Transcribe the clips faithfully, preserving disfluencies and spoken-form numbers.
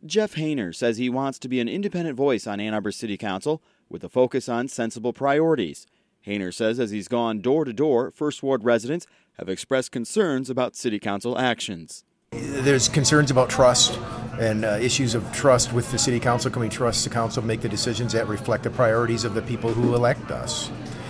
Jeff Hayner says he wants to be an independent voice on Ann Arbor City Council with a focus on sensible priorities. Hayner says as he's gone door to door, First Ward residents have expressed concerns about City Council actions. There's concerns about trust and uh, issues of trust with the City Council. Can we trust the council to make the decisions that reflect the priorities of the people who elect us?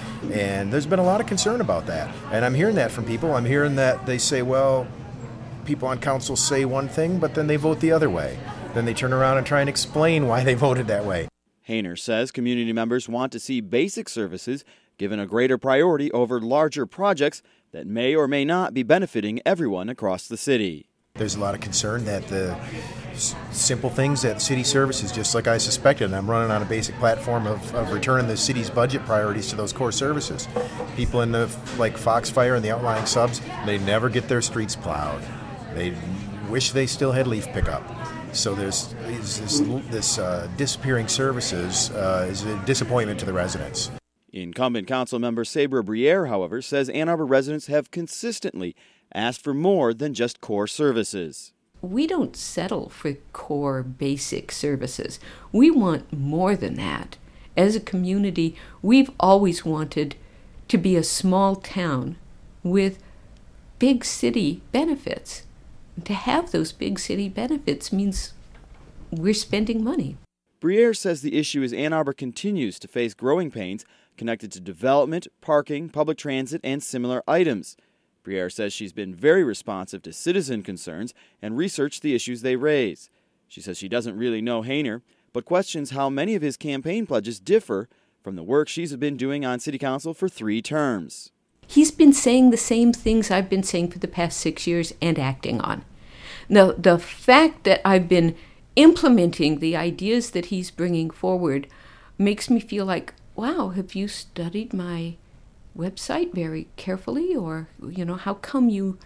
And there's been a lot of concern about that. And I'm hearing that from people. I'm hearing that they say, well, people on council say one thing, but then they vote the other way. Then they turn around and try and explain why they voted that way. Hayner says community members want to see basic services given a greater priority over larger projects that may or may not be benefiting everyone across the city. There's a lot of concern that the s- simple things that city services, just like I suspected, and I'm running on a basic platform of, of returning the city's budget priorities to those core services. People in the like Foxfire and the outlying subs, they never get their streets plowed. They wish they still had leaf pickup. So there's this, this uh, disappearing services uh, is a disappointment to the residents. Incumbent council member Sabra Briere, however, says Ann Arbor residents have consistently asked for more than just core services. We don't settle for core basic services. We want more than that. As a community, we've always wanted to be a small town with big city benefits. To have those big city benefits means we're spending money. Briere says the issue is Ann Arbor continues to face growing pains connected to development, parking, public transit, and similar items. Briere says she's been very responsive to citizen concerns and researched the issues they raise. She says she doesn't really know Hayner, but questions how many of his campaign pledges differ from the work she's been doing on City Council for three terms. He's been saying the same things I've been saying for the past six years and acting on. Now, the fact that I've been implementing the ideas that he's bringing forward makes me feel like, wow, have you studied my website very carefully? Or, you know, how come you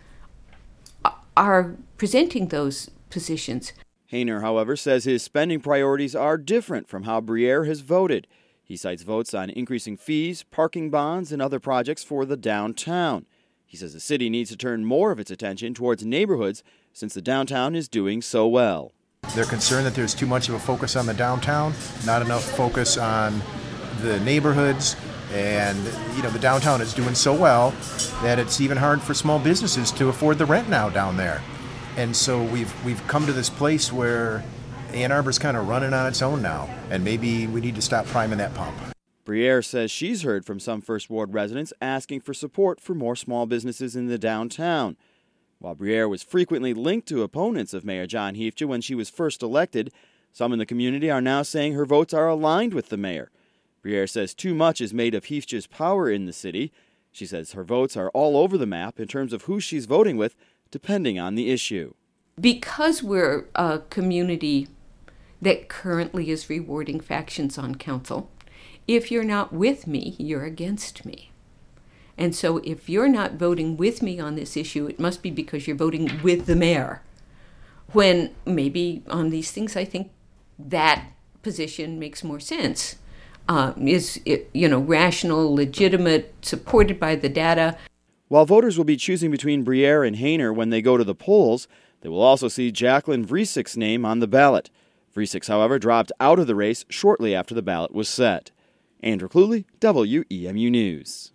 are presenting those positions? Hayner, however, says his spending priorities are different from how Briere has voted. He cites votes on increasing fees, parking bonds, and other projects for the downtown. He says the city needs to turn more of its attention towards neighborhoods since the downtown is doing so well. They're concerned that there's too much of a focus on the downtown, not enough focus on the neighborhoods, and you know the downtown is doing so well that it's even hard for small businesses to afford the rent now down there. And so we've we've come to this place where Ann Arbor's kind of running on its own now, and maybe we need to stop priming that pump. Briere says she's heard from some First Ward residents asking for support for more small businesses in the downtown. While Briere was frequently linked to opponents of Mayor John Heifcha when she was first elected, some in the community are now saying her votes are aligned with the mayor. Briere says too much is made of Heifcha's power in the city. She says her votes are all over the map in terms of who she's voting with, depending on the issue. Because we're a community that currently is rewarding factions on council, if you're not with me, you're against me. And so if you're not voting with me on this issue, it must be because you're voting with the mayor. When maybe on these things, I think that position makes more sense. Uh, is it, you know, rational, legitimate, supported by the data. While voters will be choosing between Briere and Hayner when they go to the polls, they will also see Jacqueline Vriesik's name on the ballot. Vriesik, however, dropped out of the race shortly after the ballot was set. Andrew Cluley, W E M U News.